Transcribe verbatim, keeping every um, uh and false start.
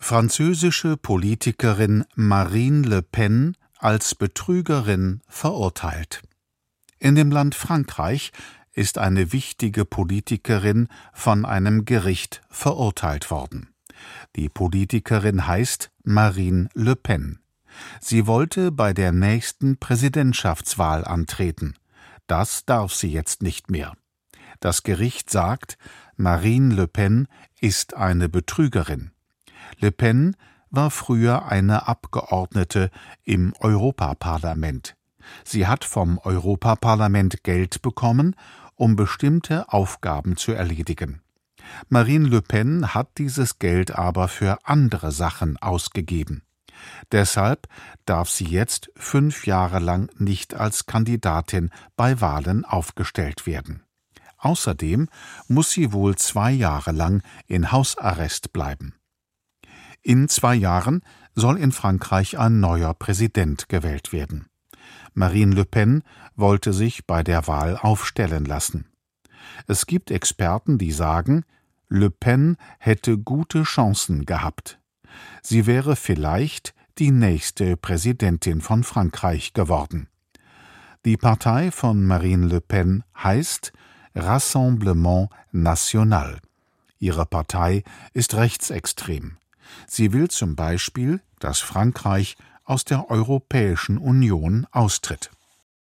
Französische Politikerin Marine Le Pen als Betrügerin verurteilt. In dem Land Frankreich ist eine wichtige Politikerin von einem Gericht verurteilt worden. Die Politikerin heißt Marine Le Pen. Sie wollte bei der nächsten Präsidentschaftswahl antreten. Das darf sie jetzt nicht mehr. Das Gericht sagt, Marine Le Pen ist eine Betrügerin. Le Pen war früher eine Abgeordnete im Europaparlament. Sie hat vom Europaparlament Geld bekommen, um bestimmte Aufgaben zu erledigen. Marine Le Pen hat dieses Geld aber für andere Sachen ausgegeben. Deshalb darf sie jetzt fünf Jahre lang nicht als Kandidatin bei Wahlen aufgestellt werden. Außerdem muss sie wohl zwei Jahre lang in Hausarrest bleiben. In zwei Jahren soll in Frankreich ein neuer Präsident gewählt werden. Marine Le Pen wollte sich bei der Wahl aufstellen lassen. Es gibt Experten, die sagen, Le Pen hätte gute Chancen gehabt. Sie wäre vielleicht die nächste Präsidentin von Frankreich geworden. Die Partei von Marine Le Pen heißt Rassemblement National. Ihre Partei ist rechtsextrem. Sie will zum Beispiel, dass Frankreich aus der Europäischen Union austritt.